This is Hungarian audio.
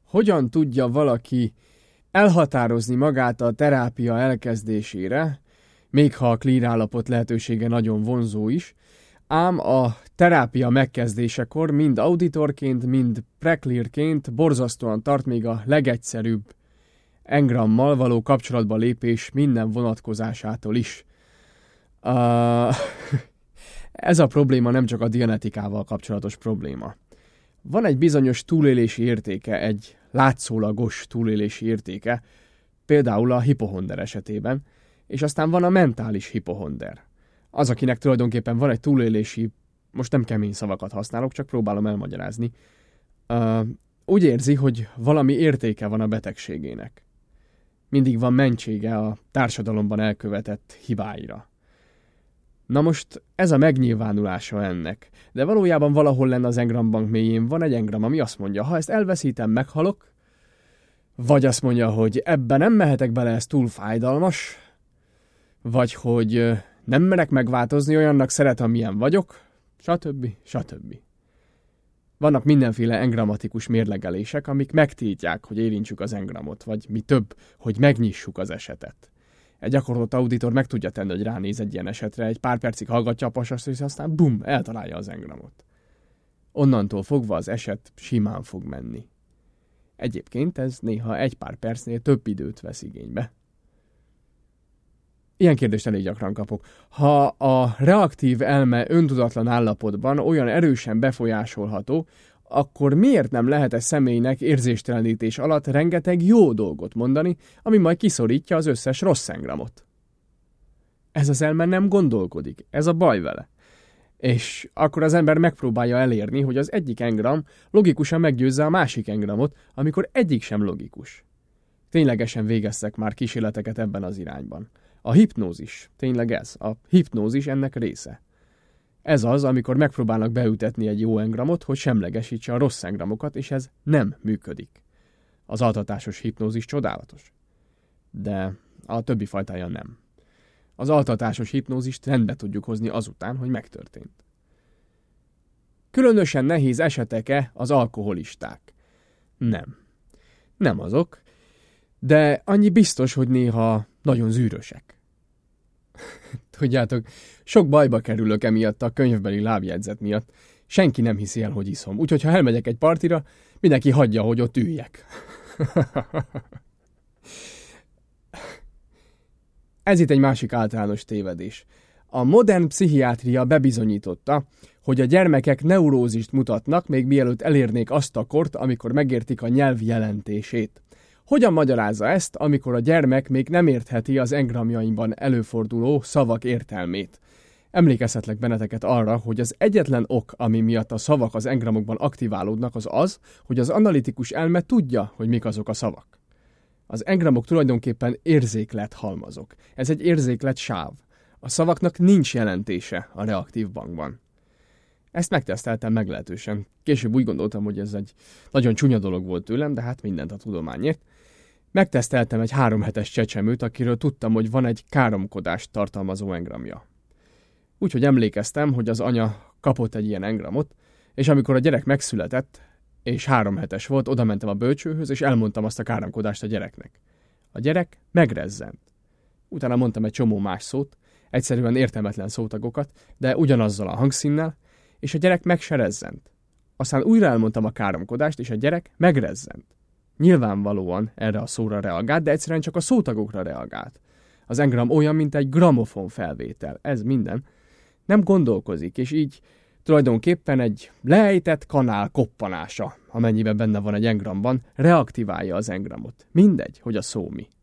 hogyan tudja valaki elhatározni magát a terápia elkezdésére, még ha a clear állapot lehetősége nagyon vonzó is, ám a terápia megkezdésekor mind auditorként, mind preclearként borzasztóan tart még a legegyszerűbb engrammal való kapcsolatba lépés minden vonatkozásától is. Ez a probléma nem csak a dianetikával kapcsolatos probléma. Van egy bizonyos túlélési értéke, egy látszólagos túlélési értéke, például a hipohonder esetében, és aztán van a mentális hipohonder. Az, akinek tulajdonképpen van egy túlélési, most nem kemény szavakat használok, csak próbálom elmagyarázni, úgy érzi, hogy valami értéke van a betegségének. Mindig van mentsége a társadalomban elkövetett hibáira. Na most ez a megnyilvánulása ennek, de valójában valahol lenne az engrambank mélyén van egy engram, ami azt mondja, ha ezt elveszítem, meghalok, vagy azt mondja, hogy ebben nem mehetek bele, ez túl fájdalmas, vagy hogy nem merek megváltozni, olyannak szeret, amilyen vagyok, stb. Stb. Vannak mindenféle engramatikus mérlegelések, amik megtiltják, hogy érintsük az engramot, vagy mi több, hogy megnyissuk az esetet. Egy gyakorlott auditor meg tudja tenni, hogy ránéz egy ilyen esetre, egy pár percig hallgatja a pasast, és aztán bum, eltalálja az engramot. Onnantól fogva az eset simán fog menni. Egyébként ez néha egy pár percnél több időt vesz igénybe. Ilyen kérdést elég gyakran kapok. Ha a reaktív elme öntudatlan állapotban olyan erősen befolyásolható, akkor miért nem lehet egy személynek érzéstelenítés alatt rengeteg jó dolgot mondani, ami majd kiszorítja az összes rossz engramot? Ez az elme nem gondolkodik, ez a baj vele. És akkor az ember megpróbálja elérni, hogy az egyik engram logikusan meggyőzze a másik engramot, amikor egyik sem logikus. Ténylegesen végeztek már kísérleteket ebben az irányban. A hipnózis, tényleg ez, a hipnózis ennek része. Ez az, amikor megpróbálnak beütetni egy jó engramot, hogy semlegesítse a rossz engramokat, és ez nem működik. Az altatásos hipnózis csodálatos. De a többi fajtája nem. Az altatásos hipnózist rendbe tudjuk hozni azután, hogy megtörtént. Különösen nehéz esetek-e az alkoholisták? Nem. Nem azok, de annyi biztos, hogy néha nagyon zűrösek. Tudjátok, sok bajba kerülök emiatt a könyvbeli lábjegyzet miatt. Senki nem hiszi el, hogy iszom. Úgyhogy ha elmegyek egy partira, mindenki hagyja, hogy ott üljek. Ez itt egy másik általános tévedés. A modern pszichiátria bebizonyította, hogy a gyermekek neurózist mutatnak, még mielőtt elérnék azt a kort, amikor megértik a nyelv jelentését. Hogyan magyarázza ezt, amikor a gyermek még nem értheti az engramjaimban előforduló szavak értelmét? Emlékeztetlek benneteket arra, hogy az egyetlen ok, ami miatt a szavak az engramokban aktiválódnak, az az, hogy az analitikus elme tudja, hogy mik azok a szavak. Az engramok tulajdonképpen érzéklet halmazok. Ez egy érzéklet sáv. A szavaknak nincs jelentése a reaktív bankban. Ezt megteszteltem meglehetősen. Később úgy gondoltam, hogy ez egy nagyon csúnya dolog volt tőlem, de hát mindent a tudományért. Megteszteltem egy 3 hetes csecsemőt, akiről tudtam, hogy van egy káromkodást tartalmazó engramja. Úgyhogy emlékeztem, hogy az anya kapott egy ilyen engramot, és amikor a gyerek megszületett, és 3 hetes volt, oda mentem a bölcsőhöz, és elmondtam azt a káromkodást a gyereknek. A gyerek megrezzent. Utána mondtam egy csomó más szót, egyszerűen értelmetlen szótagokat, de ugyanazzal a hangszínnel, és a gyerek meg se rezzent. Aztán újra elmondtam a káromkodást, és a gyerek megrezzent. Nyilvánvalóan erre a szóra reagált, de egyszerűen csak a szótagokra reagált. Az engram olyan, mint egy gramofon felvétel. Ez minden. Nem gondolkozik, és így tulajdonképpen egy leejtett kanál koppanása, amennyiben benne van egy engramban, reaktiválja az engramot. Mindegy, hogy a szó mi.